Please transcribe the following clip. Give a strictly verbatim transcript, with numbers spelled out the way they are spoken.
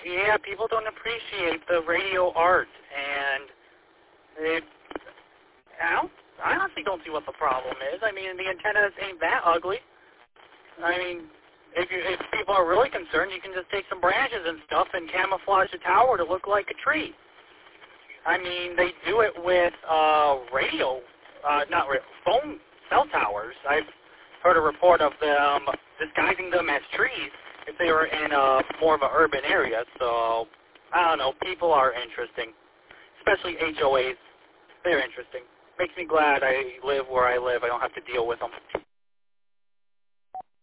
yeah, people don't appreciate the radio art, and it, I, don't, I honestly don't see what the problem is. I mean, the antennas ain't that ugly. I mean, if, you, if people are really concerned, you can just take some branches and stuff and camouflage the tower to look like a tree. I mean, they do it with uh, radio, uh, not radio, phone cell towers. I've heard a report of them disguising them as trees if they were in a, more of an urban area. So, I don't know, people are interesting, especially H O As. They're interesting. Makes me glad I live where I live. I don't have to deal with them.